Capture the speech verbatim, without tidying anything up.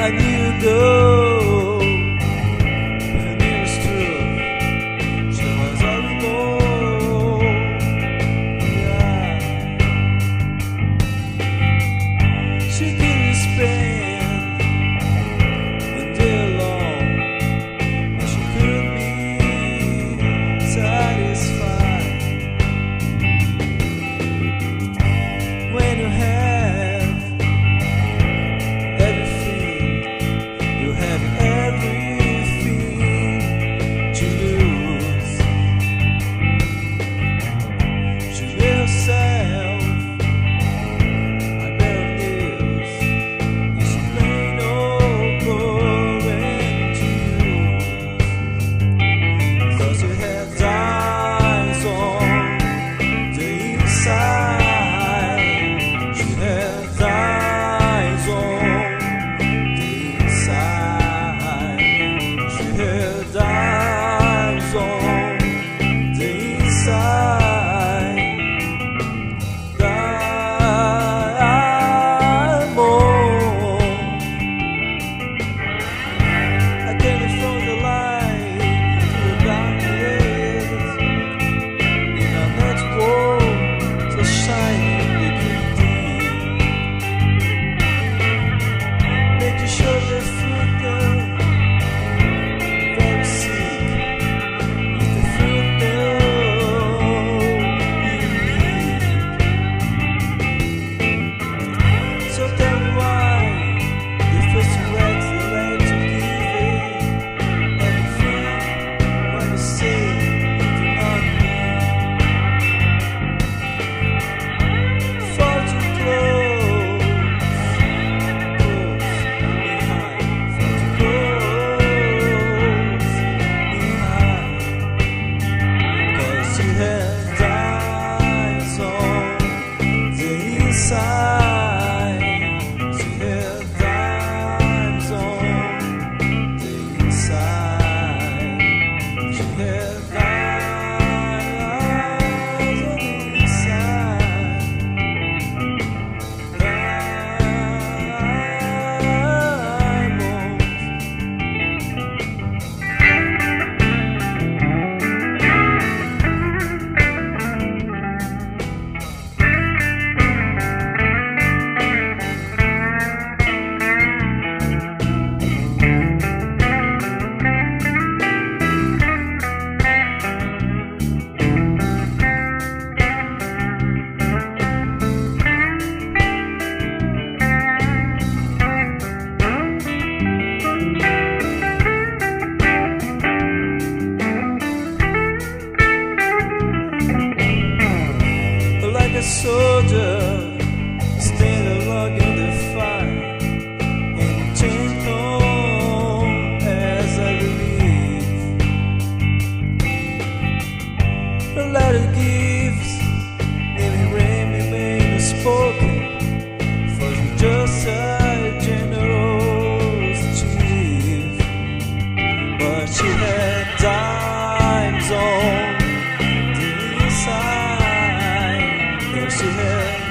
I knew you'd go, and it was true. She was all alone. Yeah. She couldn't spend a day alone, and she couldn't be satisfied. When you have everything, you have everything to lose. To yourself, I better lose. It's plain old boring to use. 'Cause you have eyes on the inside. A soldier stand along in the fire and change home as I leave. A lot of gifts, never remain unspoken, for you just a generous chief. But she had dimes on the inside. She had